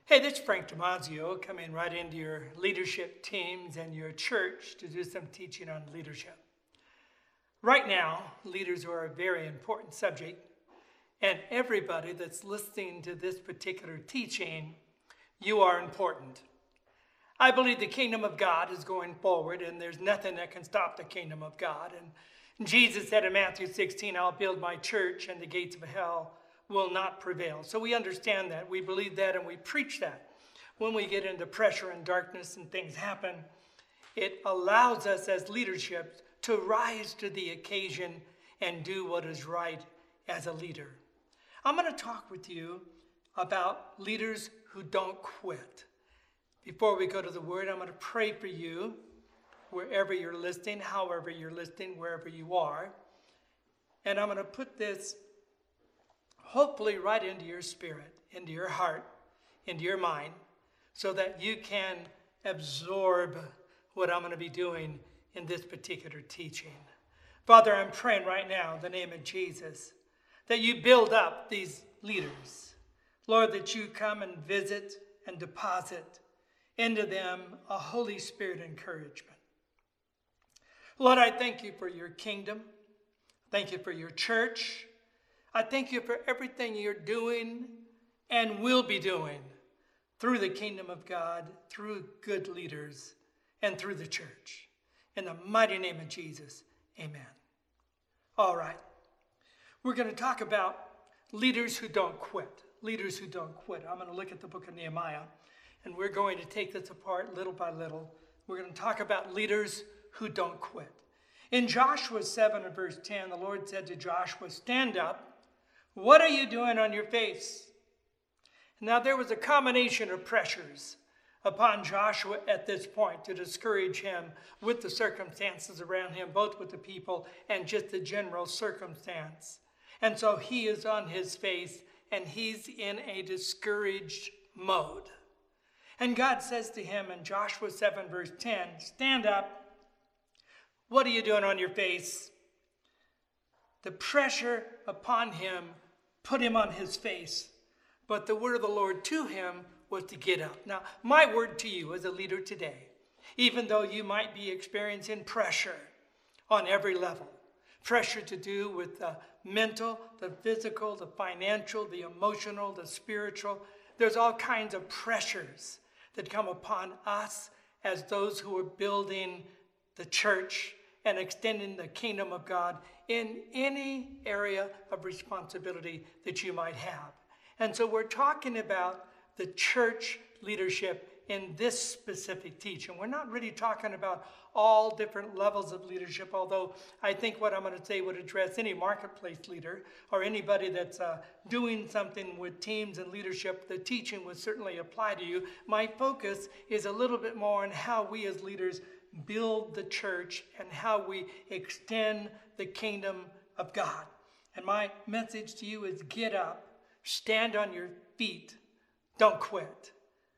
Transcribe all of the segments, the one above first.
Hey, this is Frank Damazio coming right into your leadership teams and your church to do some teaching on leadership. Right now, leaders are a very important subject, and everybody that's listening to this particular teaching, you are important. I believe the kingdom of God is going forward, and there's nothing that can stop the kingdom of God. And Jesus said in Matthew 16, I'll build my church, and the gates of hell will not prevail. So we understand that, we believe that, and we preach that. When we get into pressure and darkness and things happen, it allows us as leadership to rise to the occasion and do what is right as a leader. I'm going to talk with you about leaders who don't quit. Before we go to the word, I'm going to pray for you wherever you're listening, however you're listening, wherever you are. And I'm going to put this hopefully right into your spirit, into your heart, into your mind, so that you can absorb what I'm going to be doing in this particular teaching. Father, I'm praying right now in the name of Jesus that you build up these leaders. Lord, that you come and visit and deposit into them a Holy Spirit encouragement. Lord, I thank you for your kingdom. Thank you for your church. I thank you for everything you're doing and will be doing through the kingdom of God, through good leaders, and through the church. In the mighty name of Jesus, amen. All right. We're going to talk about leaders who don't quit. Leaders who don't quit. I'm going to look at the book of Nehemiah, and we're going to take this apart little by little. We're going to talk about leaders who don't quit. In Joshua 7 and verse 10, the Lord said to Joshua, stand up. What are you doing on your face? Now there was a combination of pressures upon Joshua at this point to discourage him with the circumstances around him, both with the people and just the general circumstance. And so he is on his face and he's in a discouraged mode. And God says to him in Joshua 7 verse 10, stand up. What are you doing on your face? The pressure upon him put him on his face. But the word of the Lord to him was to get up. Now, my word to you as a leader today, even though you might be experiencing pressure on every level, pressure to do with the mental, the physical, the financial, the emotional, the spiritual, there's all kinds of pressures that come upon us as those who are building the church and extending the kingdom of God in any area of responsibility that you might have. And so we're talking about the church leadership in this specific teaching. We're not really talking about all different levels of leadership, although I think what I'm going to say would address any marketplace leader or anybody that's doing something with teams and leadership. The teaching would certainly apply to you. My focus is a little bit more on how we as leaders build the church and how we extend the kingdom of God. And my message to you is get up, stand on your feet, don't quit.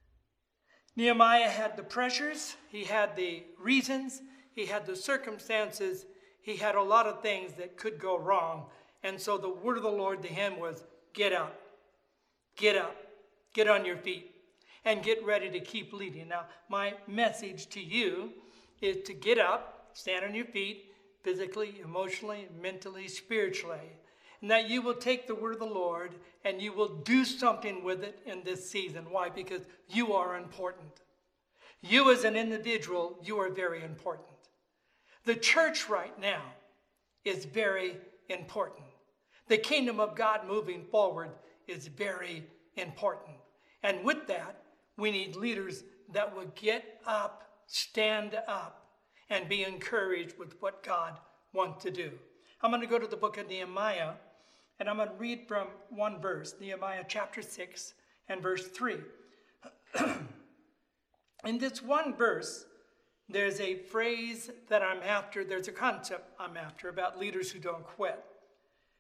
Nehemiah had the pressures, he had the reasons, he had the circumstances, he had a lot of things that could go wrong. And so the word of the Lord to him was get up, get on your feet, and get ready to keep leading. Now, my message to you is to get up, stand on your feet, physically, emotionally, mentally, spiritually, and that you will take the word of the Lord and you will do something with it in this season. Why? Because you are important. You as an individual, you are very important. The church right now is very important. The kingdom of God moving forward is very important. And with that, we need leaders that will get up, stand up, and be encouraged with what God wants to do. I'm going to go to the book of Nehemiah, and I'm going to read from one verse, Nehemiah chapter 6 and verse 3. In this one verse, there's a phrase that I'm after, there's a concept I'm after about leaders who don't quit,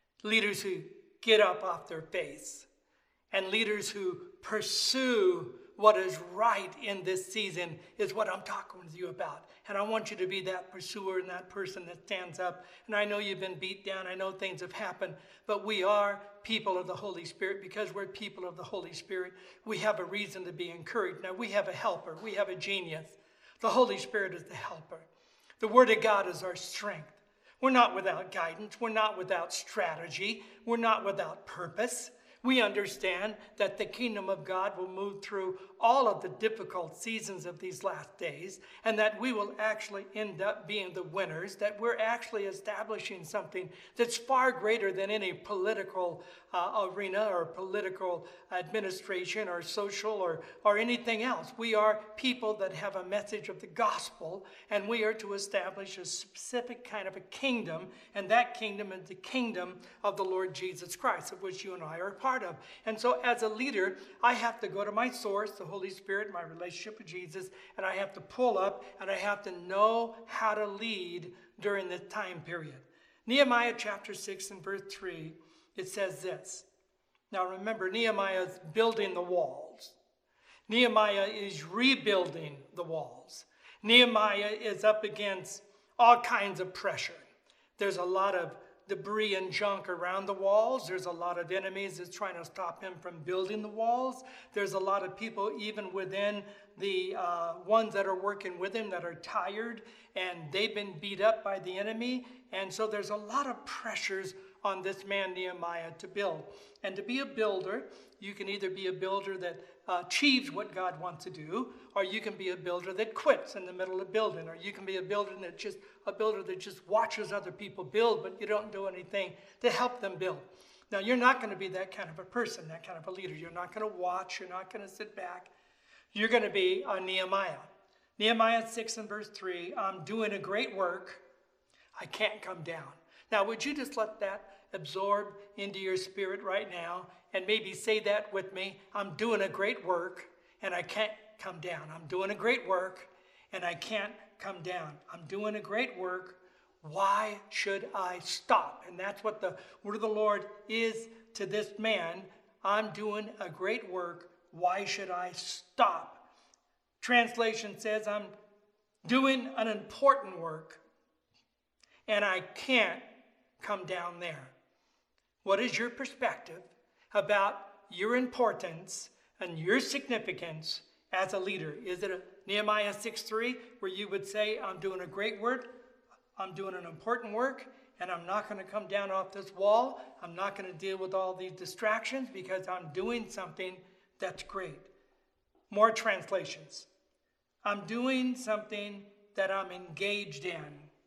leaders who get up off their face, and leaders who pursue what is right in this season is what I'm talking with you about. And I want you to be that pursuer and that person that stands up. And I know you've been beat down. I know things have happened. But we are people of the Holy Spirit. Because we're people of the Holy Spirit, we have a reason to be encouraged. Now, we have a helper. We have a genius. The Holy Spirit is the helper. The Word of God is our strength. We're not without guidance. We're not without strategy. We're not without purpose. We understand that the kingdom of God will move through all of the difficult seasons of these last days, and that we will actually end up being the winners, that we're actually establishing something that's far greater than any political arena or political administration or social or anything else. We are people that have a message of the gospel, and we are to establish a specific kind of a kingdom, and that kingdom is the kingdom of the Lord Jesus Christ, of which you and I are a part of. And so as a leader, I have to go to my source, the Holy Spirit, my relationship with Jesus, and I have to pull up, and I have to know how to lead during this time period. Nehemiah chapter 6 and verse 3, it says this. Now remember, Nehemiah is building the walls. Nehemiah is rebuilding the walls. Nehemiah is up against all kinds of pressure. There's a lot of debris and junk around the walls. There's a lot of enemies that's trying to stop him from building the walls. There's a lot of people even within the ones that are working with him that are tired, and they've been beat up by the enemy. And so there's a lot of pressures on this man Nehemiah to build. And to be a builder, you can either be a builder that achieves what God wants to do, or you can be a builder that quits in the middle of building, or you can be a builder that just watches other people build, but you don't do anything to help them build. Now, you're not going to be that kind of a person, that kind of a leader. You're not going to watch. You're not going to sit back. You're going to be a Nehemiah. Nehemiah 6 and verse 3, I'm doing a great work. I can't come down. Now, would you just let that absorb into your spirit right now and maybe say that with me? I'm doing a great work and I can't come down. I'm doing a great work and I can't come down. I'm doing a great work. Why should I stop? And that's what the word of the Lord is to this man. I'm doing a great work. Why should I stop? Translation says I'm doing an important work and I can't come down there. What is your perspective about your importance and your significance as a leader? Is it a Nehemiah 6:3 where you would say, I'm doing a great work, I'm doing an important work, and I'm not going to come down off this wall. I'm not going to deal with all these distractions because I'm doing something that's great. More translations. I'm doing something that I'm engaged in,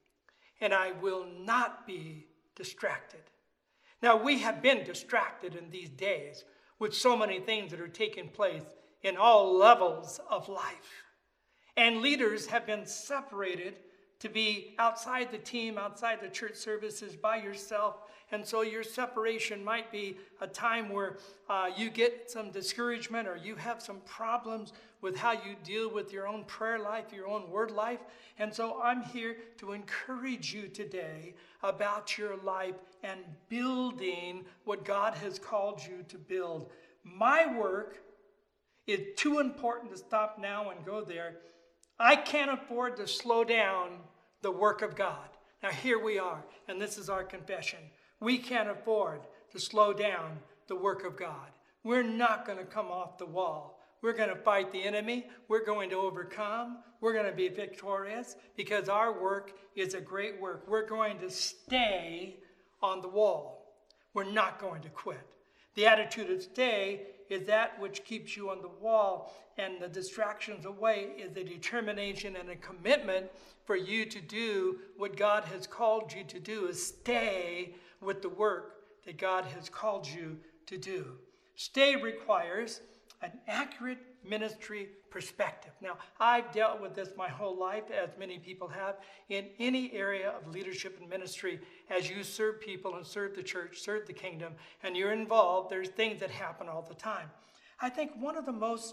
and I will not be distracted. Now, we have been distracted in these days with so many things that are taking place in all levels of life. And leaders have been separated to be outside the team, outside the church services, by yourself. And so your separation might be a time where you get some discouragement or you have some problems with how you deal with your own prayer life, your own word life. And so I'm here to encourage you today about your life and building what God has called you to build. My work is too important to stop now and go there. I can't afford to slow down the work of God. Now here we are, and this is our confession. We can't afford to slow down the work of God. We're not going to come off the wall. We're going to fight the enemy. We're going to overcome. We're going to be victorious because our work is a great work. We're going to stay on the wall. We're not going to quit. The attitude of stay is that which keeps you on the wall, and the distractions away is a determination and a commitment for you to do what God has called you to do, is stay with the work that God has called you to do. Stay requires an accurate ministry perspective. Now, I've dealt with this my whole life, as many people have, in any area of leadership and ministry. As you serve people and serve the church, serve the kingdom, and you're involved, there's things that happen all the time. I think one of the most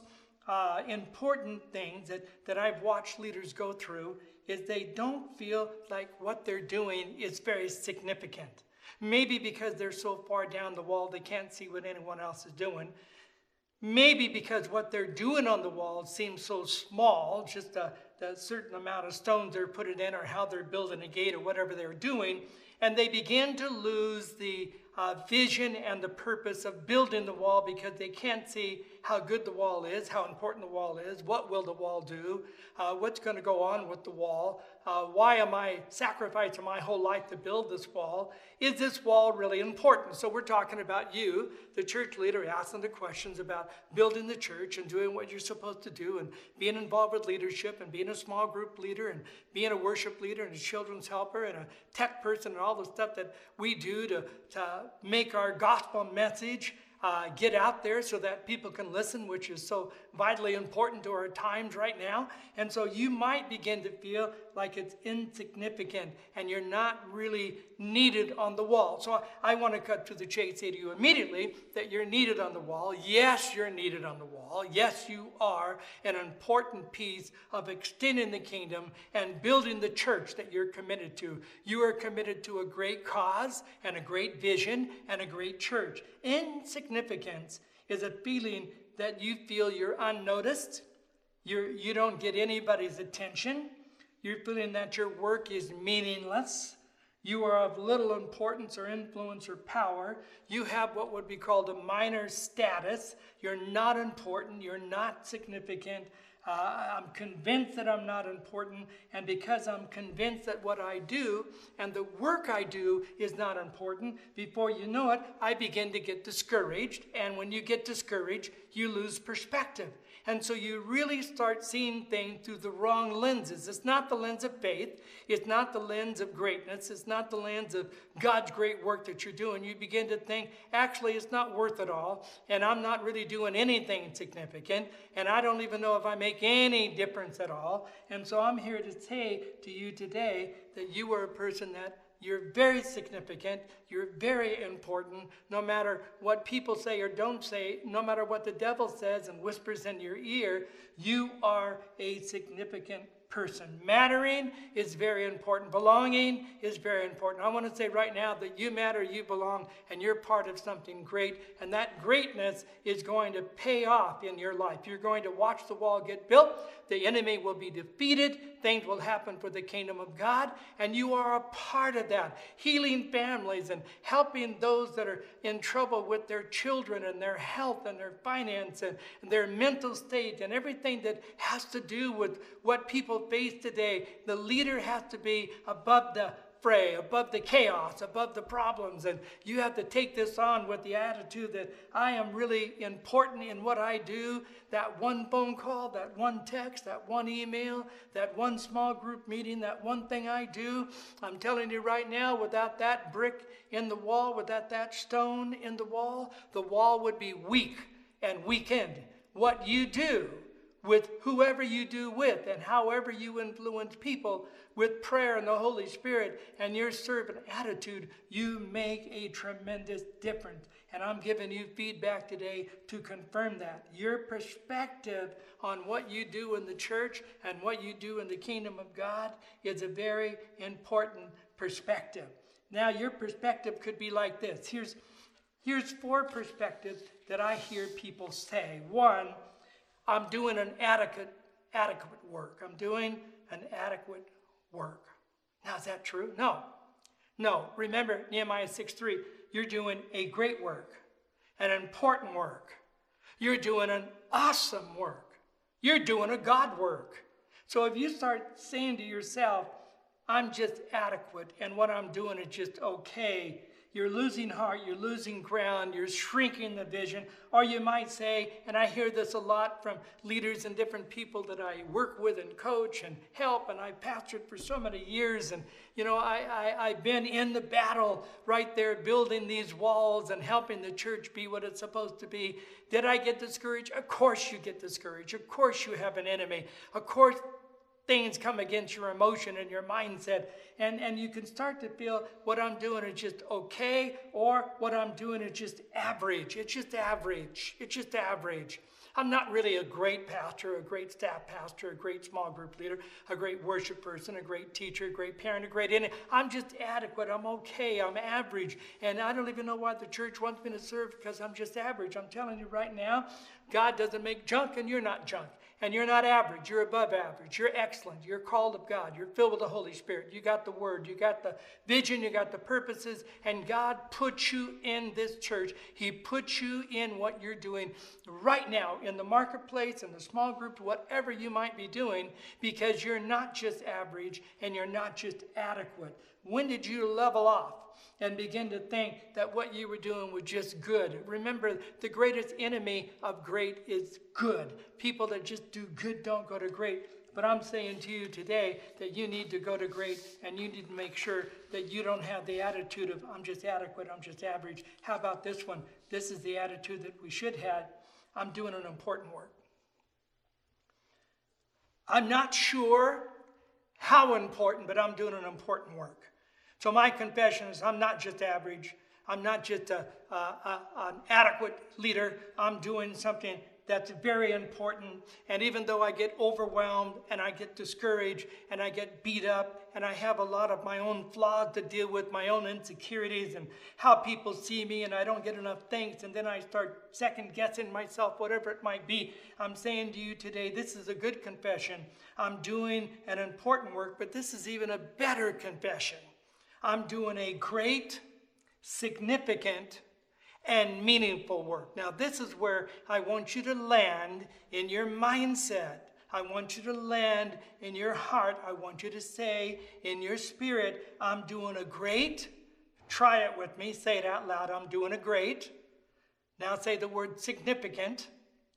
important things that I've watched leaders go through is they don't feel like what they're doing is very significant. Maybe because they're so far down the wall they can't see what anyone else is doing. Maybe because what they're doing on the wall seems so small, just the certain amount of stones they're putting in or how they're building a gate or whatever they're doing, and they begin to lose the vision and the purpose of building the wall because they can't see how good the wall is, how important the wall is, what will the wall do, what's going to go on with the wall, why am I sacrificing my whole life to build this wall? Is this wall really important? So we're talking about you, the church leader, asking the questions about building the church and doing what you're supposed to do and being involved with leadership and being a small group leader and being a worship leader and a children's helper and a tech person and all the stuff that we do to make our gospel message get out there so that people can listen, which is so vitally important to our times right now. And so you might begin to feel like it's insignificant and you're not really needed on the wall. So I want to cut to the chase, say to you immediately that you're needed on the wall. Yes, you're needed on the wall. Yes, you are an important piece of extending the kingdom and building the church that you're committed to. You are committed to a great cause and a great vision and a great church. Insignificance is a feeling that you feel you're unnoticed. You don't get anybody's attention. You're feeling that your work is meaningless. You are of little importance or influence or power. You have what would be called a minor status. You're not important. You're not significant. I'm convinced that I'm not important, and because I'm convinced that what I do and the work I do is not important, before you know it, I begin to get discouraged, and when you get discouraged, you lose perspective. And so you really start seeing things through the wrong lenses. It's not the lens of faith. It's not the lens of greatness. It's not the lens of God's great work that you're doing. You begin to think, actually, it's not worth it all, and I'm not really doing anything significant, and I don't even know if I make any difference at all. And so I'm here to say to you today that you are a person that you're very significant. You're very important. No matter what people say or don't say, no matter what the devil says and whispers in your ear, you are a significant person. Mattering is very important. Belonging is very important. I want to say right now that you matter, you belong, and you're part of something great. And that greatness is going to pay off in your life. You're going to watch the wall get built. The enemy will be defeated. Things will happen for the kingdom of God. And you are a part of that. Healing families and helping those that are in trouble with their children and their health and their finance and their mental state and everything that has to do with what people face today. The leader has to be above the fray, above the chaos, above the problems. And you have to take this on with the attitude that I am really important in what I do. That one phone call, that one text, that one email, that one small group meeting, that one thing I do. I'm telling you right now, without that brick in the wall, without that stone in the wall would be weak and weakened. What you do with whoever you do with and however you influence people with prayer and the Holy Spirit and your servant attitude, you make a tremendous difference. And I'm giving you feedback today to confirm that. Your perspective on what you do in the church and what you do in the kingdom of God is a very important perspective. Now, your perspective could be like this. Here's 4 perspectives that I hear people say. 1, I'm doing an adequate work. I'm doing an adequate work. Now, is that true? No. Remember Nehemiah 6:3. You're doing a great work, an important work. You're doing an awesome work. You're doing a God work. So if you start saying to yourself, I'm just adequate and what I'm doing is just okay, you're losing heart, you're losing ground, you're shrinking the vision. Or you might say, and I hear this a lot from leaders and different people that I work with and coach and help, and I've pastored for so many years, and I've been in the battle right there building these walls and helping the church be what it's supposed to be. Did I get discouraged? Of course you get discouraged. Of course you have an enemy. Of course things come against your emotion and your mindset, and you can start to feel what I'm doing is just okay, or what I'm doing is just average. It's just average. It's just average. I'm not really a great pastor, a great staff pastor, a great small group leader, a great worship person, a great teacher, a great parent, a great anything. I'm just adequate. I'm okay. I'm average. And I don't even know why the church wants me to serve because I'm just average. I'm telling you right now, God doesn't make junk, and you're not junk. And you're not average, you're above average, you're excellent, you're called of God, you're filled with the Holy Spirit, you got the word, you got the vision, you got the purposes, and God put you in this church. He put you in what you're doing right now in the marketplace, in the small group, whatever you might be doing, because you're not just average and you're not just adequate. When did you level off and begin to think that what you were doing was just good? Remember, the greatest enemy of great is good. People that just do good don't go to great. But I'm saying to you today that you need to go to great, and you need to make sure that you don't have the attitude of, I'm just adequate, I'm just average. How about this one? This is the attitude that we should have. I'm doing an important work. I'm not sure how important, but I'm doing an important work. So my confession is, I'm not just average. I'm not just an adequate leader. I'm doing something that's very important. And even though I get overwhelmed and I get discouraged and I get beat up and I have a lot of my own flaws to deal with, my own insecurities and how people see me, and I don't get enough thanks, and then I start second guessing myself, whatever it might be, I'm saying to you today, this is a good confession. I'm doing an important work, but this is even a better confession. I'm doing a great, significant, and meaningful work. Now, this is where I want you to land in your mindset. I want you to land in your heart. I want you to say in your spirit, I'm doing a great. Try it with me. Say it out loud. I'm doing a great. Now say the word significant.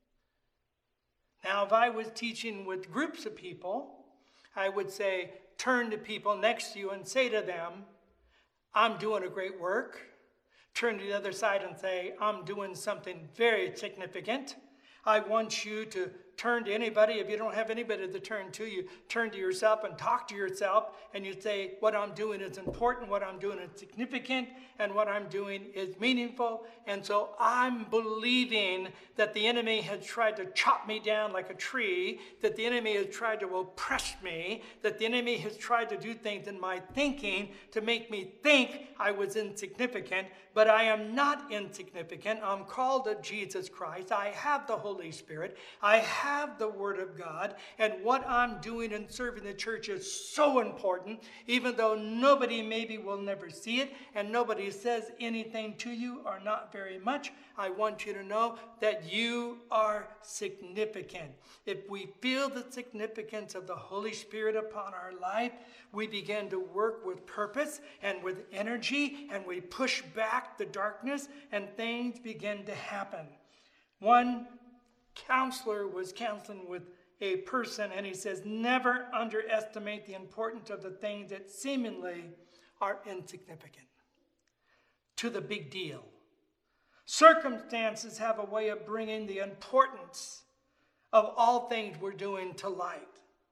Now, if I was teaching with groups of people, I would say, turn to people next to you and say to them, I'm doing a great work. Turn to the other side and say, I'm doing something very significant. I want you to turn to anybody. If you don't have anybody to turn to, you turn to yourself and talk to yourself, and you say, what I'm doing is important, what I'm doing is significant, and what I'm doing is meaningful. And so I'm believing that the enemy has tried to chop me down like a tree, that the enemy has tried to oppress me, that the enemy has tried to do things in my thinking to make me think I was insignificant, but I am not insignificant. I'm called of Jesus Christ. I have the Holy Spirit. I have the Word of God, and what I'm doing in serving the church is so important, even though nobody maybe will never see it, and nobody says anything to you, or not very much. I want you to know that you are significant. If we feel the significance of the Holy Spirit upon our life, we begin to work with purpose and with energy, and we push back the darkness, and things begin to happen. One counselor was counseling with a person, and he says, never underestimate the importance of the things that seemingly are insignificant to the big deal. Circumstances have a way of bringing the importance of all things we're doing to light.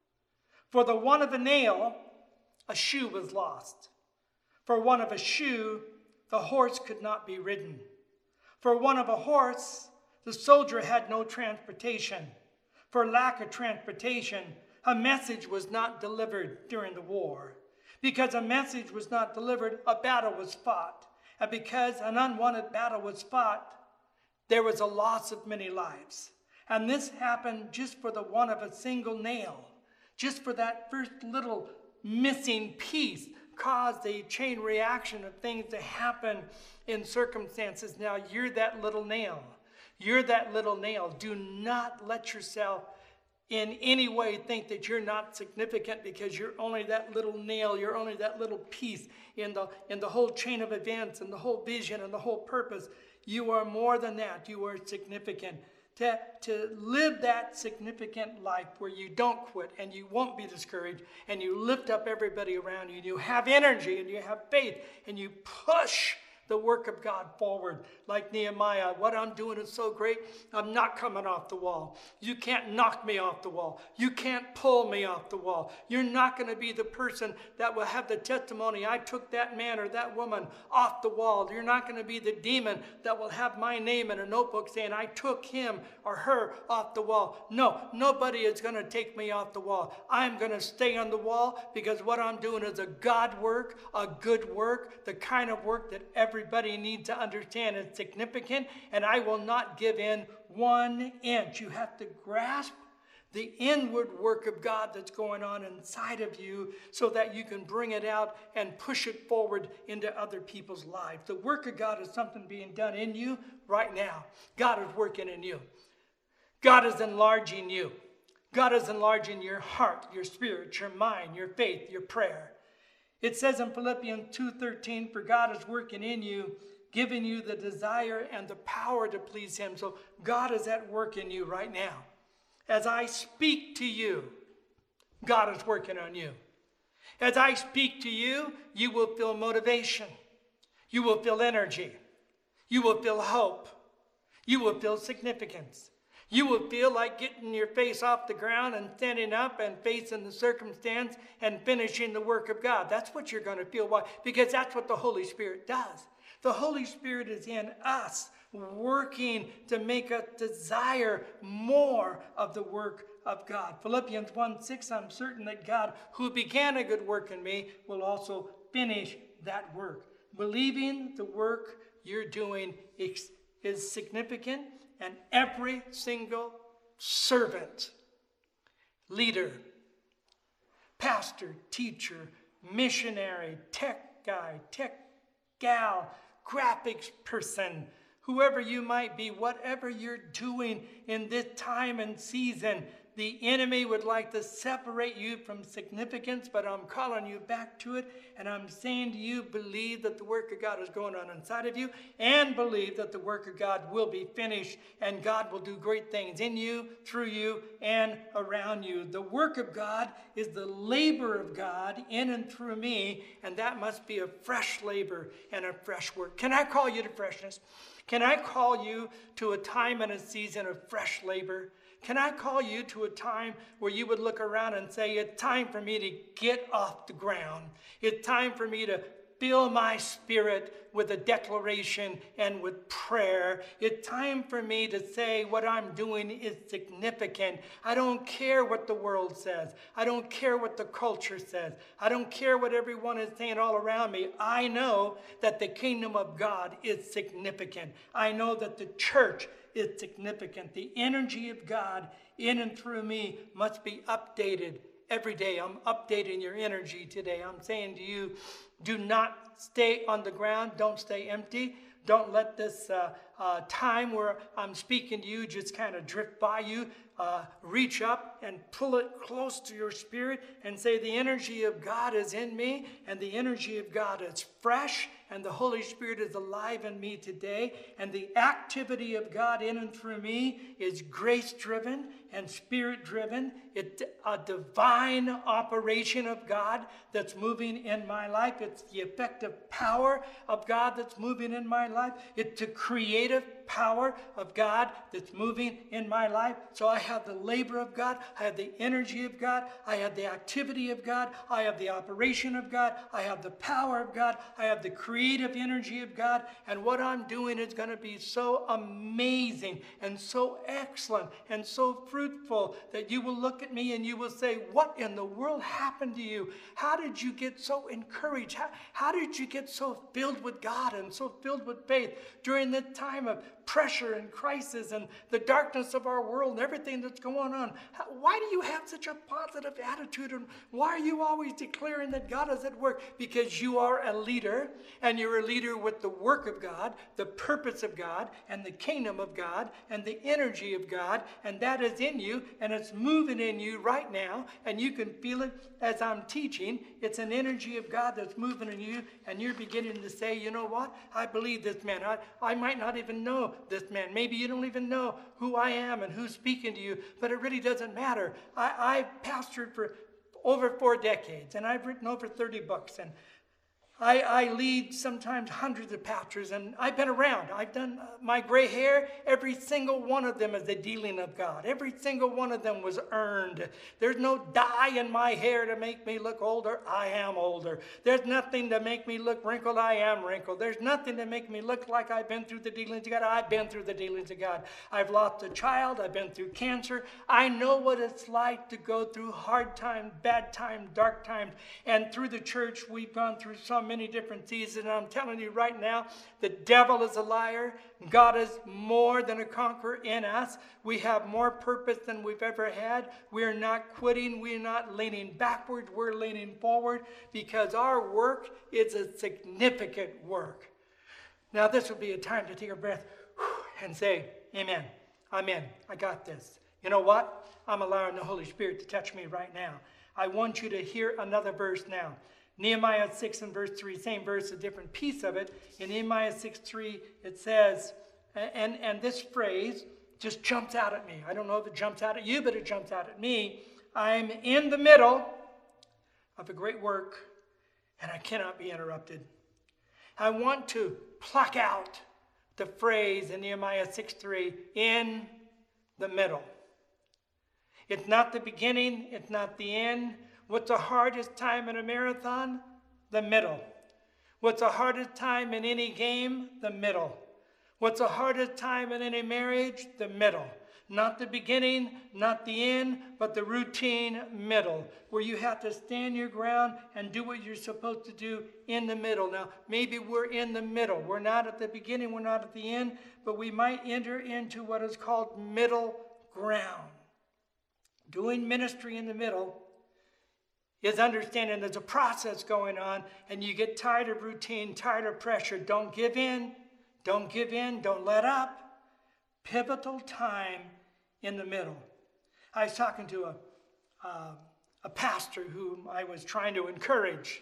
For the want of a nail, a shoe was lost. For want of a shoe, the horse could not be ridden. For want of a horse, the soldier had no transportation. For lack of transportation, a message was not delivered during the war. Because a message was not delivered, a battle was fought. And because an unwanted battle was fought, there was a loss of many lives. And this happened just for the want of a single nail. Just for that first little missing piece caused a chain reaction of things to happen in circumstances. Now you're that little nail. You're that little nail. Do not let yourself in any way think that you're not significant because you're only that little nail. You're only that little piece in the whole chain of events and the whole vision and the whole purpose. You are more than that. You are significant. To live that significant life where you don't quit and you won't be discouraged and you lift up everybody around you and you have energy and you have faith and you push the work of God forward. Like Nehemiah, what I'm doing is so great, I'm not coming off the wall. You can't knock me off the wall. You can't pull me off the wall. You're not going to be the person that will have the testimony, I took that man or that woman off the wall. You're not going to be the demon that will have my name in a notebook saying, I took him or her off the wall. No, nobody is going to take me off the wall. I'm going to stay on the wall because what I'm doing is a God work, a good work, the kind of work that every everybody needs to understand it's significant, and I will not give in 1 inch. You have to grasp the inward work of God that's going on inside of you so that you can bring it out and push it forward into other people's lives. The work of God is something being done in you right now. God is working in you. God is enlarging you. God is enlarging your heart, your spirit, your mind, your faith, your prayer. It says in Philippians 2:13, for God is working in you, giving you the desire and the power to please him. So God is at work in you right now. As I speak to you, God is working on you. As I speak to you, you will feel motivation. You will feel energy. You will feel hope. You will feel significance. You will feel like getting your face off the ground and standing up and facing the circumstance and finishing the work of God. That's what you're going to feel. Why? Because that's what the Holy Spirit does. The Holy Spirit is in us, working to make us desire more of the work of God. Philippians 1:6, I'm certain that God, who began a good work in me, will also finish that work. Believing the work you're doing is significant, and every single servant, leader, pastor, teacher, missionary, tech guy, tech gal, graphics person, whoever you might be, whatever you're doing in this time and season, the enemy would like to separate you from significance, but I'm calling you back to it, and I'm saying to you, believe that the work of God is going on inside of you, and believe that the work of God will be finished, and God will do great things in you, through you, and around you. The work of God is the labor of God in and through me, and that must be a fresh labor and a fresh work. Can I call you to freshness? Can I call you to a time and a season of fresh labor? Can I call you to a time where you would look around and say, it's time for me to get off the ground. It's time for me to fill my spirit with a declaration and with prayer. It's time for me to say what I'm doing is significant. I don't care what the world says. I don't care what the culture says. I don't care what everyone is saying all around me. I know that the kingdom of God is significant. I know that the church is significant. The energy of God in and through me must be updated every day. I'm updating your energy today. I'm saying to you, do not stay on the ground. Don't stay empty. Don't let this time where I'm speaking to you just kind of drift by you. Reach up and pull it close to your spirit and say, the energy of God is in me, and the energy of God is fresh, and the Holy Spirit is alive in me today, and the activity of God in and through me is grace-driven and spirit-driven. It's a divine operation of God that's moving in my life. It's the effective power of God that's moving in my life. It's the creative power of God that's moving in my life. So I have the labor of God. I have the energy of God. I have the activity of God. I have the operation of God. I have the power of God. I have the creative energy of God. And what I'm doing is going to be so amazing and so excellent and so fruitful that you will look at me and you will say, what in the world happened to you? How did you get so encouraged? How did you get so filled with God and so filled with faith during the time of pressure and crisis and the darkness of our world and everything that's going on? Why do you have such a positive attitude, and why are you always declaring that God is at work? Because you are a leader, and you're a leader with the work of God, the purpose of God, and the kingdom of God, and the energy of God, and that is in you, and it's moving in you right now, and you can feel it as I'm teaching. It's an energy of God that's moving in you, and you're beginning to say, you know what? I believe this man. I might not even know this man. Maybe you don't even know who I am and who's speaking to you, but it really doesn't matter. I've pastored for over 4 decades, and I've written over 30 books, and I lead sometimes hundreds of pastors, and I've been around. I've done my gray hair. Every single one of them is the dealing of God. Every single one of them was earned. There's no dye in my hair to make me look older. I am older. There's nothing to make me look wrinkled. I am wrinkled. There's nothing to make me look like I've been through the dealings of God. I've been through the dealings of God. I've lost a child. I've been through cancer. I know what it's like to go through hard times, bad times, dark times. And through the church, we've gone through so many different seasons. And I'm telling you right now, the devil is a liar. God is more than a conqueror in us. We have more purpose than we've ever had. We're not quitting. We're not leaning backward. We're leaning forward because our work is a significant work. Now, this would be a time to take a breath and say, amen. I'm in. I got this. You know what? I'm allowing the Holy Spirit to touch me right now. I want you to hear another verse now. Nehemiah 6 and verse 3, same verse, a different piece of it. In Nehemiah 6:3, it says, and this phrase just jumps out at me. I don't know if it jumps out at you, but it jumps out at me. I'm in the middle of a great work, and I cannot be interrupted. I want to pluck out the phrase in Nehemiah 6:3, in the middle. It's not the beginning, it's not the end. What's the hardest time in a marathon? The middle. What's the hardest time in any game? The middle. What's the hardest time in any marriage? The middle. Not the beginning, not the end, but the routine middle, where you have to stand your ground and do what you're supposed to do in the middle. Now, maybe we're in the middle. We're not at the beginning, we're not at the end, but we might enter into what is called middle ground. Doing ministry in the middle is understanding there's a process going on, and you get tired of routine, tired of pressure. Don't give in. Don't give in. Don't let up. Pivotal time in the middle. I was talking to a pastor whom I was trying to encourage,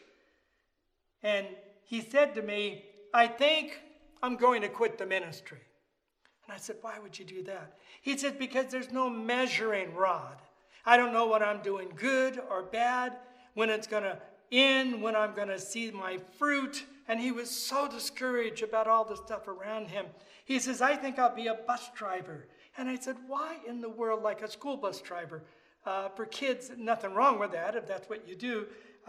and he said to me, I think I'm going to quit the ministry. And I said, why would you do that? He said, because there's no measuring rod. I don't know what I'm doing good or bad, when it's going to end, when I'm going to see my fruit. And he was so discouraged about all the stuff around him. He says, I think I'll be a bus driver. And I said, why in the world, like a school bus driver? For kids, nothing wrong with that, if that's what you do.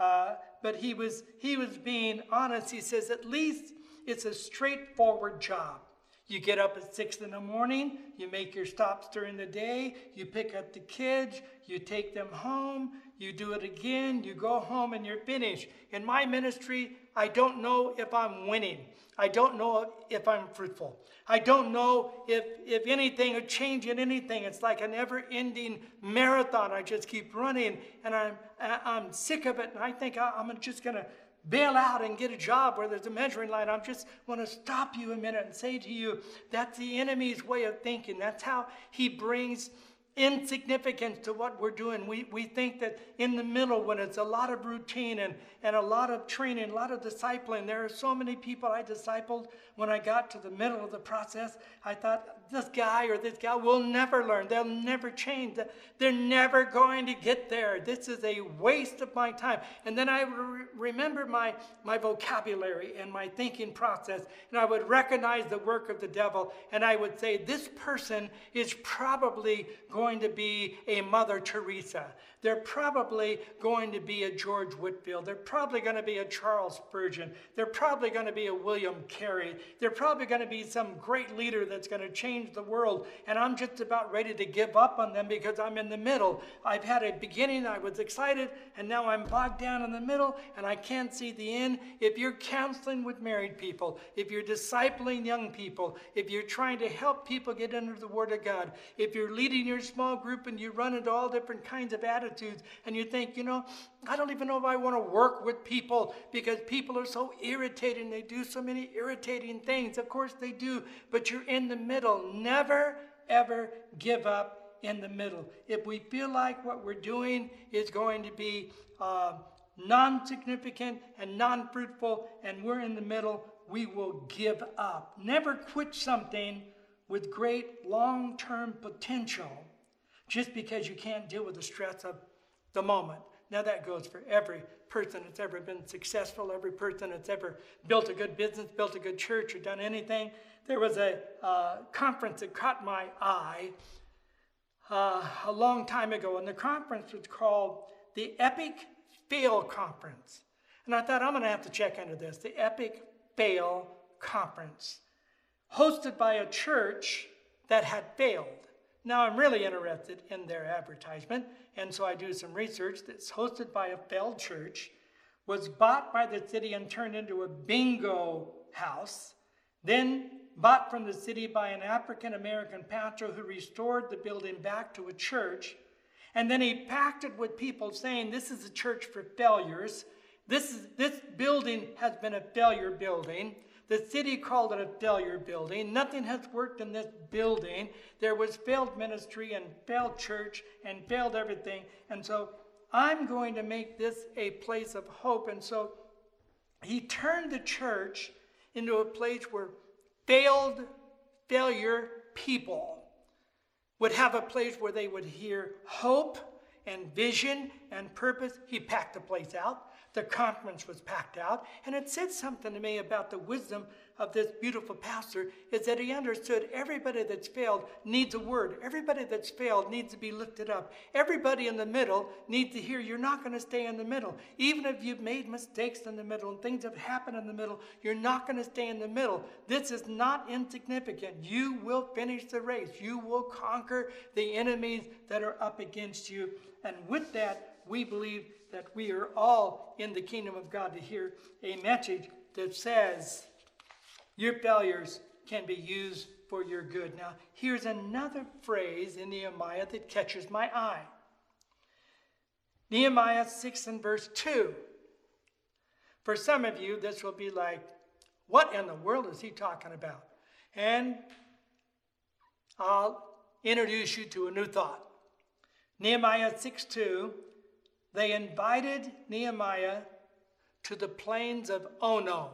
But he was being honest. He says, at least it's a straightforward job. You get up at 6 in the morning, you make your stops during the day, you pick up the kids, you take them home, you do it again, you go home and you're finished. In my ministry, I don't know if I'm winning. I don't know if I'm fruitful. I don't know if anything or changing anything. It's like a never-ending marathon. I just keep running, and I'm sick of it, and I think I'm just going to bail out and get a job where there's a measuring line. I just want to stop you a minute and say to you, that's the enemy's way of thinking. That's how he brings insignificance to what we're doing. We think that in the middle, when it's a lot of routine and a lot of training, a lot of discipling, there are so many people I discipled. When I got to the middle of the process, I thought, this guy or this gal will never learn. They'll never change. They're never going to get there. This is a waste of my time. And then I remember my vocabulary and my thinking process, and I would recognize the work of the devil, and I would say, this person is probably going to be a Mother Teresa. They're probably going to be a George Whitefield. They're probably going to be a Charles Spurgeon. They're probably going to be a William Carey. They're probably going to be some great leader that's going to change the world. And I'm just about ready to give up on them because I'm in the middle. I've had a beginning, I was excited, and now I'm bogged down in the middle, and I can't see the end. If you're counseling with married people, if you're discipling young people, if you're trying to help people get into the Word of God, if you're leading your small group and you run into all different kinds of attitudes, and you think, I don't even know if I want to work with people because people are so irritating. They do so many irritating things. Of course they do, but you're in the middle. Never, ever give up in the middle. If we feel like what we're doing is going to be non-significant and non-fruitful, and we're in the middle, we will give up. Never quit something with great long-term potential just because you can't deal with the stress of the moment. Now that goes for every person that's ever been successful, every person that's ever built a good business, built a good church, or done anything. There was a conference that caught my eye a long time ago, and the conference was called the Epic Fail Conference. And I thought, I'm going to have to check into this, the Epic Fail Conference, hosted by a church that had failed. Now, I'm really interested in their advertisement, and so I do some research. That's hosted by a failed church was bought by the city and turned into a bingo house, then bought from the city by an African-American pastor who restored the building back to a church. And then he packed it with people saying, this is a church for failures. This building has been a failure building. The city called it a failure building. Nothing has worked in this building. There was failed ministry and failed church and failed everything. And so I'm going to make this a place of hope. And so he turned the church into a place where failure people would have a place where they would hear hope and vision and purpose. He packed the place out. The conference was packed out. And it said something to me about the wisdom of this beautiful pastor, is that he understood everybody that's failed needs a word. Everybody that's failed needs to be lifted up. Everybody in the middle needs to hear you're not going to stay in the middle. Even if you've made mistakes in the middle and things have happened in the middle, you're not going to stay in the middle. This is not insignificant. You will finish the race. You will conquer the enemies that are up against you. And with that, we believe that we are all in the kingdom of God to hear a message that says your failures can be used for your good. Now, here's another phrase in Nehemiah that catches my eye. Nehemiah 6 and verse 2. For some of you, this will be like, what in the world is he talking about? And I'll introduce you to a new thought. Nehemiah 6:2, they invited Nehemiah to the plains of Ono.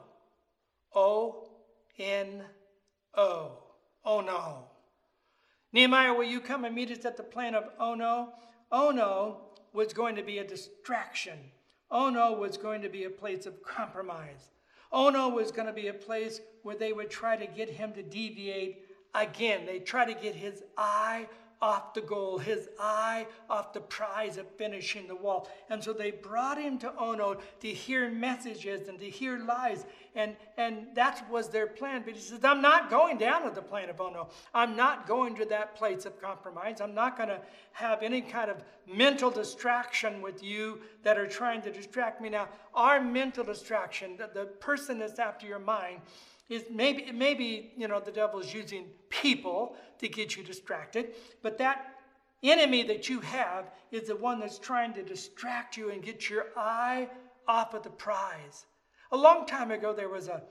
O-N-O. Ono. Nehemiah, will you come and meet us at the plain of Ono? Ono was going to be a distraction. Ono was going to be a place of compromise. Ono was going to be a place where they would try to get him to deviate again. They try to get his eye off the goal, his eye off the prize of finishing the wall. And so they brought him to Ono to hear messages and to hear lies. And that was their plan. But he says, I'm not going down to the plain of Ono. I'm not going to that place of compromise. I'm not going to have any kind of mental distraction with you that are trying to distract me. Now, our mental distraction, the person that's after your mind, is maybe the devil's using people to get you distracted, but that enemy that you have is the one that's trying to distract you and get your eye off of the prize. A long time ago, there was a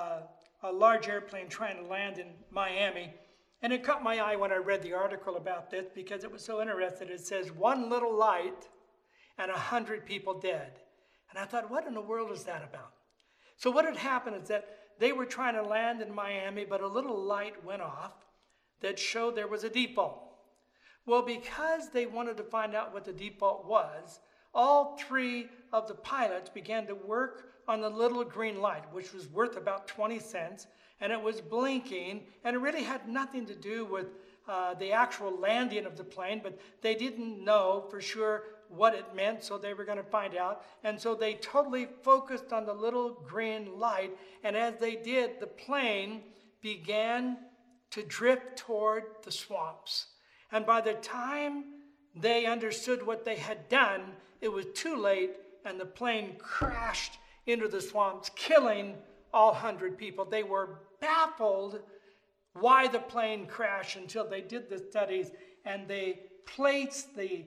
large airplane trying to land in Miami, and it caught my eye when I read the article about this because it was so interesting. It says, one little light and 100 people dead. And I thought, what in the world is that about? So what had happened is that they were trying to land in Miami, but a little light went off that showed there was a default. Well, because they wanted to find out what the default was, all three of the pilots began to work on the little green light, which was worth about 20 cents, and it was blinking, and it really had nothing to do with the actual landing of the plane, but they didn't know for sure what it meant, so they were going to find out. And so they totally focused on the little green light, and as they did, the plane began to drift toward the swamps. And by the time they understood what they had done, it was too late, and the plane crashed into the swamps, killing all 100 people. They were baffled why the plane crashed until they did the studies, and they placed the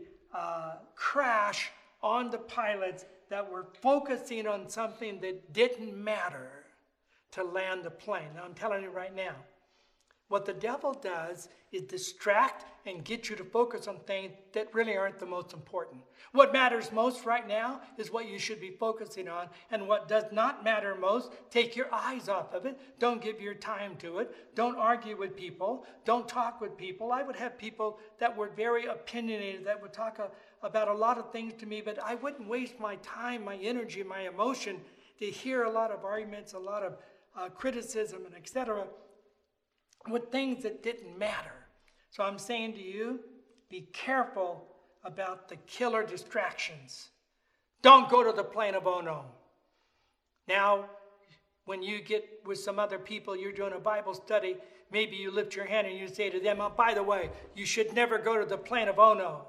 crash on the pilots that were focusing on something that didn't matter to land the plane. Now, I'm telling you right now, what the devil does is distract and get you to focus on things that really aren't the most important. What matters most right now is what you should be focusing on, and what does not matter most, take your eyes off of it. Don't give your time to it. Don't argue with people. Don't talk with people. I would have people that were very opinionated that would talk about a lot of things to me, but I wouldn't waste my time, my energy, my emotion to hear a lot of arguments, a lot of criticism, and etc., with things that didn't matter. So I'm saying to you, be careful about the killer distractions. Don't go to the plain of Ono. Now, when you get with some other people, you're doing a Bible study, maybe you lift your hand and you say to them, oh, by the way, you should never go to the plain of Ono.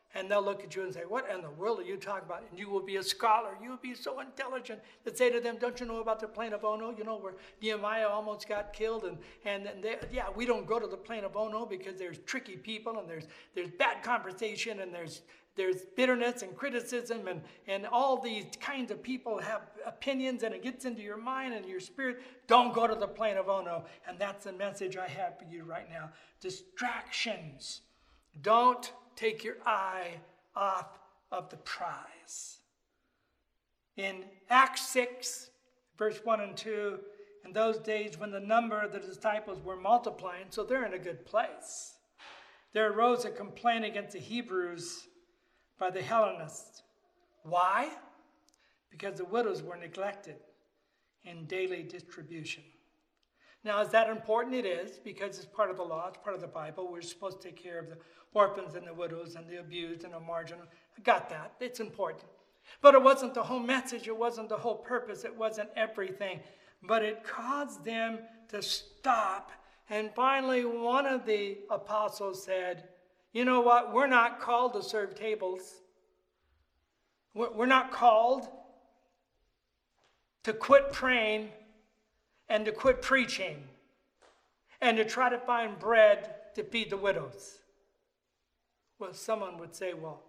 And they'll look at you and say, what in the world are you talking about? And you will be a scholar. You will be so intelligent that say to them, don't you know about the plain of Ono? You know, where Nehemiah almost got killed. And we don't go to the plain of Ono because there's tricky people and there's bad conversation and there's bitterness and criticism and all these kinds of people have opinions and it gets into your mind and your spirit. Don't go to the plain of Ono. And that's the message I have for you right now. Distractions. Don't take your eye off of the prize. In Acts 6, verse 1 and 2, in those days when the number of the disciples were multiplying, so they're in a good place, there arose a complaint against the Hebrews by the Hellenists. Why? Because the widows were neglected in daily distribution. Now, is that important? It is, because it's part of the law, it's part of the Bible. We're supposed to take care of the orphans and the widows and the abused and the marginal. I got that. It's important. But it wasn't the whole message. It wasn't the whole purpose. It wasn't everything. But it caused them to stop. And finally, one of the apostles said, you know what? We're not called to serve tables. We're not called to quit praying and to quit preaching and to try to find bread to feed the widows. Well, someone would say, well,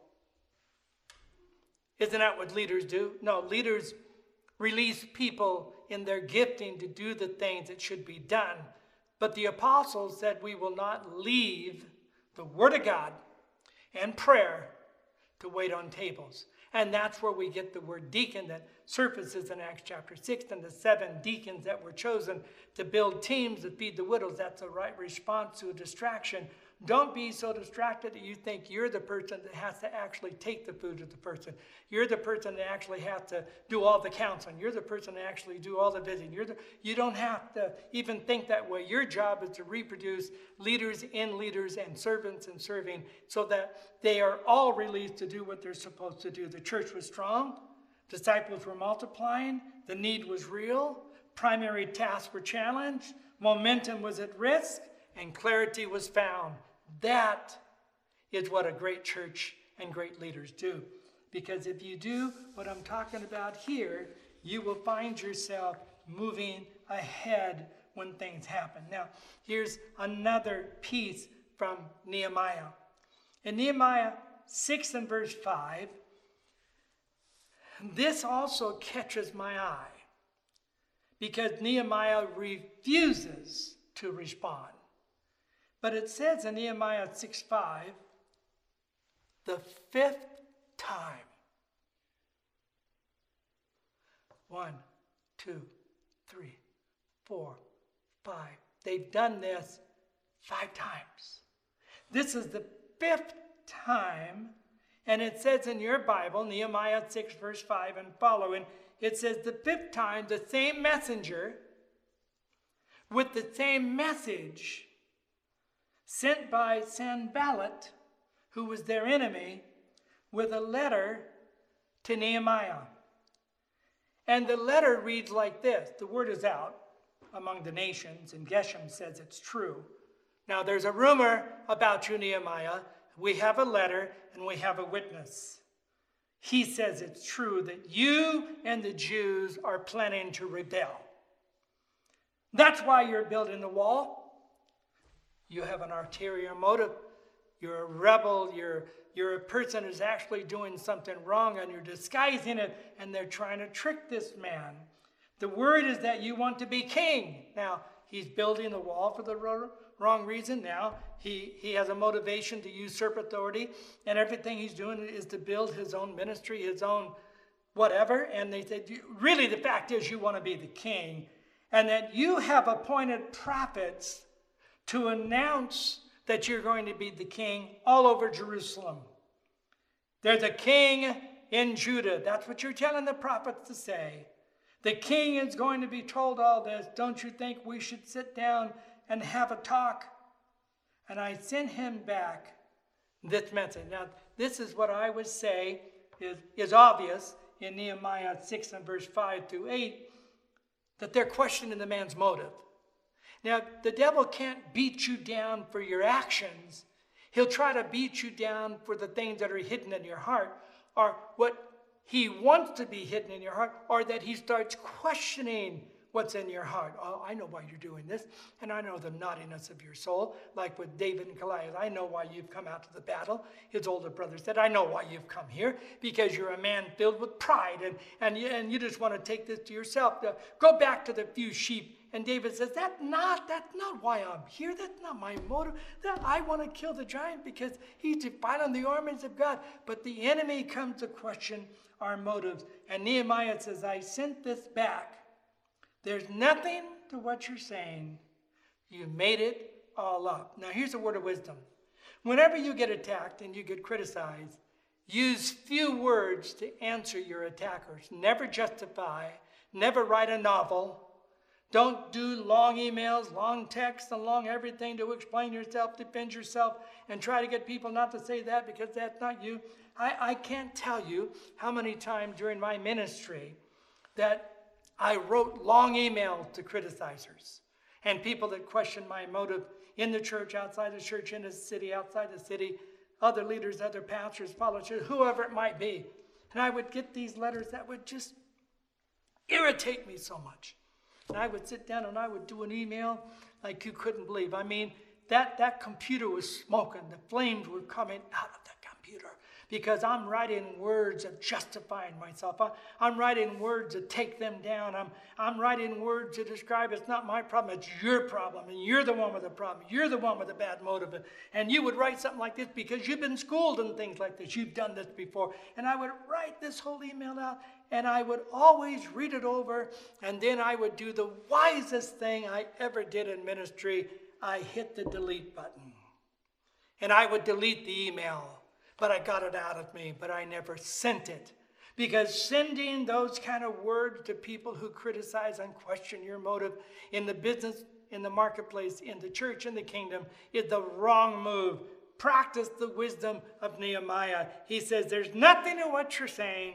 isn't that what leaders do? No, leaders release people in their gifting to do the things that should be done. But the apostles said we will not leave the Word of God and prayer to wait on tables. And that's where we get the word deacon that surfaces in Acts chapter 6, and the 7 deacons that were chosen to build teams to feed the widows. That's the right response to a distraction. Don't be so distracted that you think you're the person that has to actually take the food to the person. You're the person that actually has to do all the counseling. You're the person that actually do all the visiting. You don't have to even think that way. Your job is to reproduce leaders in leaders and servants in serving so that they are all released to do what they're supposed to do. The church was strong. Disciples were multiplying. The need was real. Primary tasks were challenged. Momentum was at risk. And clarity was found. That is what a great church and great leaders do. Because if you do what I'm talking about here, you will find yourself moving ahead when things happen. Now, here's another piece from Nehemiah. In Nehemiah 6 and verse 5, this also catches my eye. Because Nehemiah refuses to respond. But it says in Nehemiah 6:5, the 5th time. 1, 2, 3, 4, 5. They've done this 5 times. This is the 5th time. And it says in your Bible, Nehemiah 6 verse 5 and following, it says the 5th time, the same messenger with the same message sent by Sanballat, who was their enemy, with a letter to Nehemiah. And the letter reads like this. The word is out among the nations, and Geshem says it's true. Now, there's a rumor about you, Nehemiah. We have a letter, and we have a witness. He says it's true that you and the Jews are planning to rebel. That's why you're building the wall. You have an ulterior motive. You're a rebel. You're a person who's actually doing something wrong, and you're disguising it, and they're trying to trick this man. The word is that you want to be king. Now, he's building the wall for the wrong reason. Now, he has a motivation to usurp authority, and everything he's doing is to build his own ministry, his own whatever. And they said, really, the fact is you want to be the king, and that you have appointed prophets to announce that you're going to be the king all over Jerusalem. There's a king in Judah. That's what you're telling the prophets to say. The king is going to be told all this. Don't you think we should sit down and have a talk? And I sent him back this message. Now, this is what I would say is obvious in Nehemiah 6 and verse 5 through 8, that they're questioning the man's motive. Now, the devil can't beat you down for your actions. He'll try to beat you down for the things that are hidden in your heart, or what he wants to be hidden in your heart, or that he starts questioning what's in your heart. Oh, I know why you're doing this, and I know the naughtiness of your soul, like with David and Goliath. I know why you've come out to the battle. His older brother said, I know why you've come here, because you're a man filled with pride, and you just want to take this to yourself. Go back to the few sheep. And David says, that's not why I'm here. That's not my motive. That I want to kill the giant because he's defiling the armies of God. But the enemy comes to question our motives. And Nehemiah says, I sent this back. There's nothing to what you're saying. You made it all up. Now here's a word of wisdom. Whenever you get attacked and you get criticized, use few words to answer your attackers. Never justify. Never write a novel. Don't do long emails, long texts, and long everything to explain yourself, defend yourself, and try to get people not to say that because that's not you. I can't tell you how many times during my ministry that I wrote long emails to criticizers and people that questioned my motive in the church, outside the church, in the city, outside the city, other leaders, other pastors, followers, whoever it might be. And I would get these letters that would just irritate me so much. And I would sit down and I would do an email like you couldn't believe. I mean, that computer was smoking. The flames were coming out of the computer because I'm writing words of justifying myself. I'm writing words to take them down. I'm writing words to describe it's not my problem, it's your problem. And you're the one with the problem. You're the one with the bad motive. And you would write something like this because you've been schooled in things like this. You've done this before. And I would write this whole email out. And I would always read it over, and then I would do the wisest thing I ever did in ministry. I hit the delete button. And I would delete the email, but I got it out of me, but I never sent it. Because sending those kind of words to people who criticize and question your motive in the business, in the marketplace, in the church, in the kingdom, is the wrong move. Practice the wisdom of Nehemiah. He says, there's nothing in what you're saying.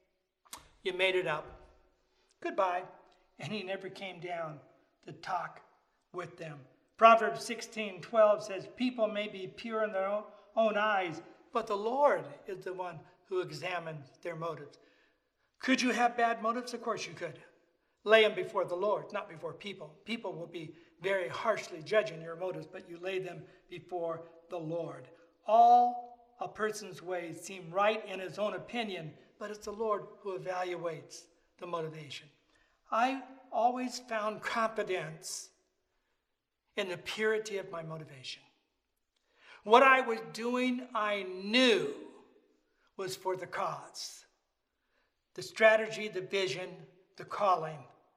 You made it up. Goodbye. And he never came down to talk with them. Proverbs 16:12 says, people may be pure in their own eyes, but the Lord is the one who examines their motives. Could you have bad motives? Of course you could. Lay them before the Lord, not before people. People will be very harshly judging your motives, but you lay them before the Lord. All a person's ways seem right in his own opinion, but it's the Lord who evaluates the motivation. I always found confidence in the purity of my motivation. What I was doing, I knew was for the cause. The strategy, the vision, the calling.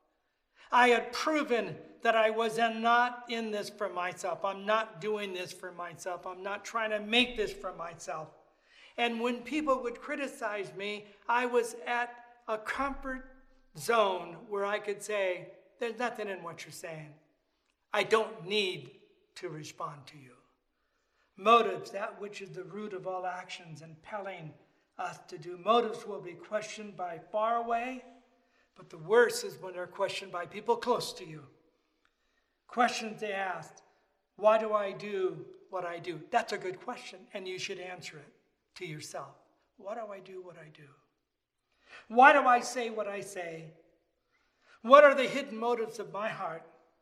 I had proven that I was not in this for myself. I'm not doing this for myself. I'm not trying to make this for myself. And when people would criticize me, I was at a comfort zone where I could say, there's nothing in what you're saying. I don't need to respond to you. Motives, that which is the root of all actions, impelling us to do. Motives will be questioned by far away, but the worst is when they're questioned by people close to you. Questions they asked, why do I do what I do? That's a good question, and you should answer it to yourself. Why do I do what I do? Why do I say what I say? What are the hidden motives of my heart?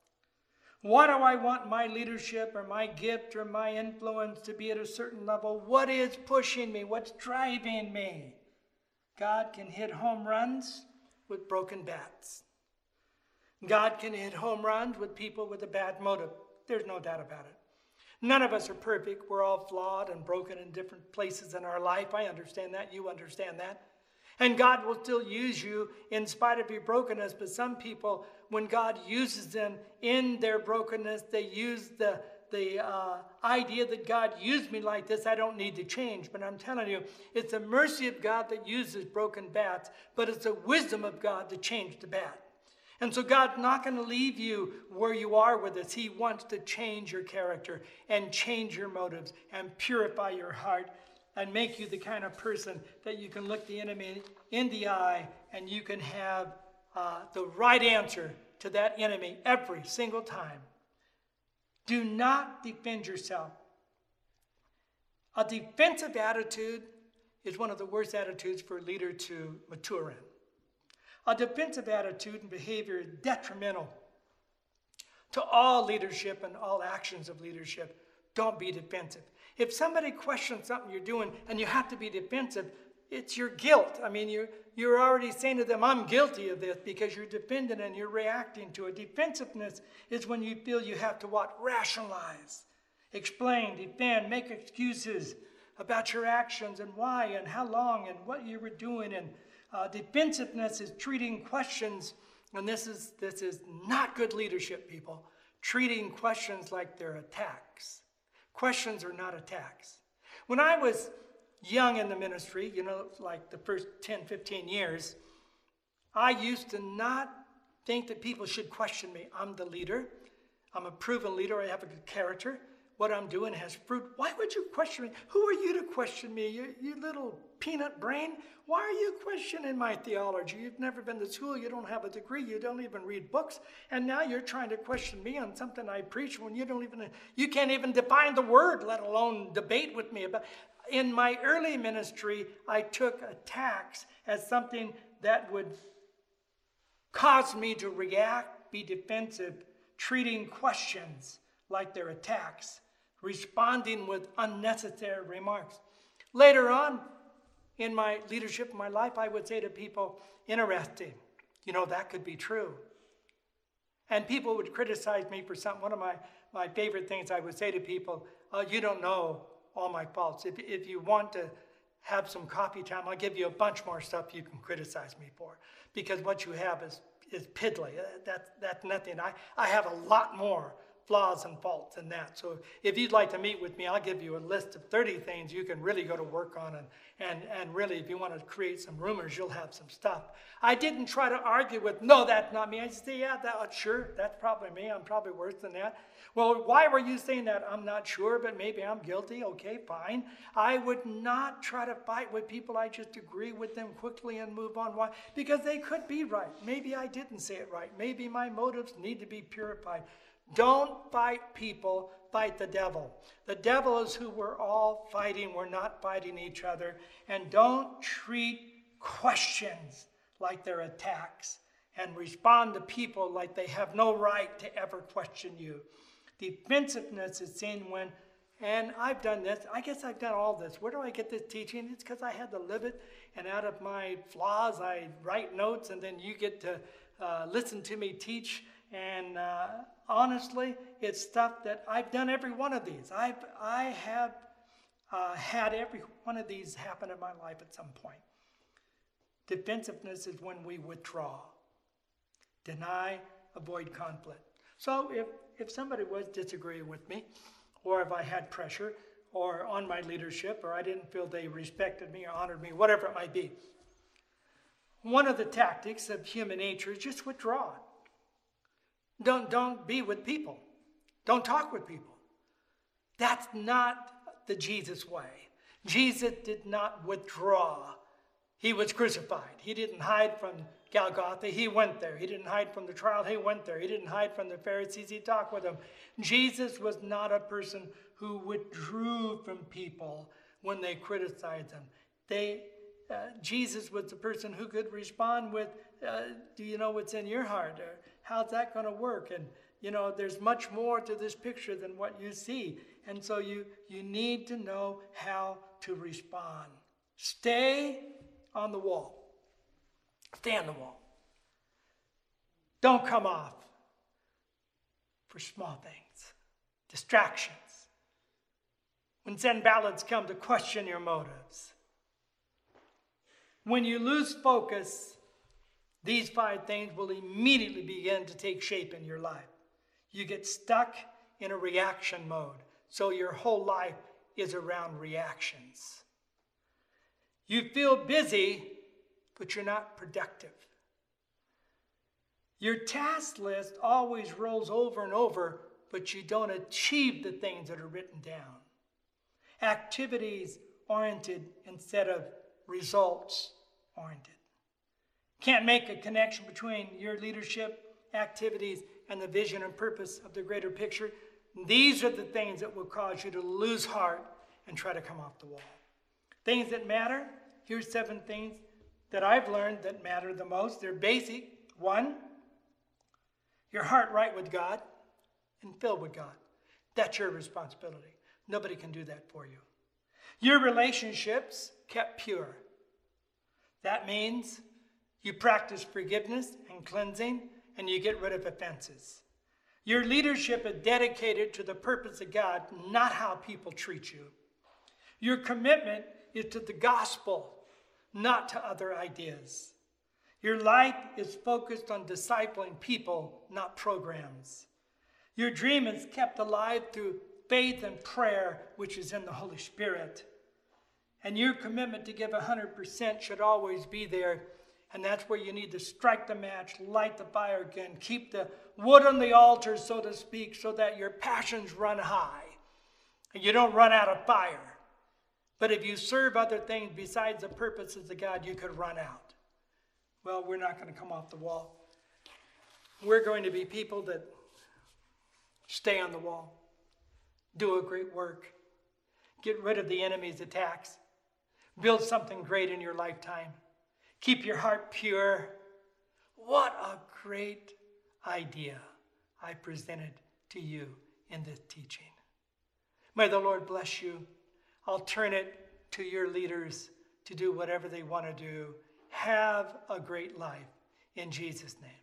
Why do I want my leadership or my gift or my influence to be at a certain level? What is pushing me? What's driving me? God can hit home runs with broken bats. God can hit home runs with people with a bad motive. There's no doubt about it. None of us are perfect. We're all flawed and broken in different places in our life. I understand that. You understand that. And God will still use you in spite of your brokenness. But some people, when God uses them in their brokenness, they use the idea that God used me like this, I don't need to change. But I'm telling you, it's the mercy of God that uses broken bats, but it's the wisdom of God to change the bat. And so God's not going to leave you where you are with this. He wants to change your character and change your motives and purify your heart and make you the kind of person that you can look the enemy in the eye and you can have the right answer to that enemy every single time. Do not defend yourself. A defensive attitude is one of the worst attitudes for a leader to mature in. A defensive attitude and behavior is detrimental to all leadership and all actions of leadership. Don't be defensive. If somebody questions something you're doing and you have to be defensive, it's your guilt. I mean, you're already saying to them, I'm guilty of this, because you're defending and you're reacting to it. Defensiveness is when you feel you have to what? Rationalize, explain, defend, make excuses about your actions and why and how long and what you were doing. And defensiveness is treating questions, and this is not good leadership, people. Treating questions like they're attacks. Questions are not attacks. When I was young in the ministry, like the first 10, 15 years, I used to not think that people should question me. I'm the leader. I'm a proven leader. I have a good character. What I'm doing has fruit. Why would you question me? Who are you to question me? You little peanut brain. Why are you questioning my theology? You've never been to school. You don't have a degree. You don't even read books. And now you're trying to question me on something I preach when you can't even define the word, let alone debate with me about. In my early ministry, I took attacks as something that would cause me to react, be defensive, treating questions like they're attacks, responding with unnecessary remarks. Later on in my leadership, in my life, I would say to people, interesting, that could be true. And people would criticize me for something. One of my favorite things I would say to people, you don't know all my faults. If you want to have some coffee time, I'll give you a bunch more stuff you can criticize me for. Because what you have is piddly. That's nothing. I have a lot more flaws and faults than that. So if you'd like to meet with me, I'll give you a list of 30 things you can really go to work on. And really, if you want to create some rumors, you'll have some stuff. I didn't try to argue with, no, that's not me. I just say, yeah, sure, that's probably me. I'm probably worse than that. Well, why were you saying that? I'm not sure, but maybe I'm guilty. Okay, fine. I would not try to fight with people. I just agree with them quickly and move on. Why? Because they could be right. Maybe I didn't say it right. Maybe my motives need to be purified. Don't fight people, fight the devil. The devil is who we're all fighting. We're not fighting each other. And don't treat questions like they're attacks, and respond to people like they have no right to ever question you. Defensiveness is seen when, and I've done this, I guess I've done all this. Where do I get this teaching? It's because I had to live it, and out of my flaws, I write notes, and then you get to listen to me teach. And honestly, it's stuff that I've done every one of these. I have had every one of these happen in my life at some point. Defensiveness is when we withdraw, deny, avoid conflict. So if somebody was disagreeing with me, or if I had pressure, or on my leadership, or I didn't feel they respected me or honored me, whatever it might be, one of the tactics of human nature is just withdraw. Don't be with people. Don't talk with people. That's not the Jesus way. Jesus did not withdraw. He was crucified. He didn't hide from Golgotha. He went there. He didn't hide from the trial. He went there. He didn't hide from the Pharisees. He talked with them. Jesus was not a person who withdrew from people when they criticized him. Jesus was the person who could respond with, do you know what's in your heart? Or, how's that going to work? And, there's much more to this picture than what you see. And so you need to know how to respond. Stay on the wall. Stay on the wall. Don't come off for small things, distractions. When Zen ballads come to question your motives. When you lose focus, these 5 things will immediately begin to take shape in your life. You get stuck in a reaction mode. So your whole life is around reactions. You feel busy, but you're not productive. Your task list always rolls over and over, but you don't achieve the things that are written down. Activities oriented instead of results oriented. Can't make a connection between your leadership activities and the vision and purpose of the greater picture. These are the things that will cause you to lose heart and try to come off the wall. Things that matter, here's 7 things that I've learned that matter the most. They're basic. 1, your heart right with God and filled with God. That's your responsibility. Nobody can do that for you. Your relationships kept pure. That means you practice forgiveness and cleansing, and you get rid of offenses. Your leadership is dedicated to the purpose of God, not how people treat you. Your commitment is to the gospel, not to other ideas. Your life is focused on discipling people, not programs. Your dream is kept alive through faith and prayer, which is in the Holy Spirit. And your commitment to give 100% should always be there. And that's where you need to strike the match, light the fire again, keep the wood on the altar, so to speak, so that your passions run high and you don't run out of fire. But if you serve other things besides the purposes of God, you could run out. Well, we're not going to come off the wall. We're going to be people that stay on the wall, do a great work, get rid of the enemy's attacks, build something great in your lifetime, keep your heart pure. What a great idea I presented to you in this teaching. May the Lord bless you. I'll turn it to your leaders to do whatever they want to do. Have a great life in Jesus' name.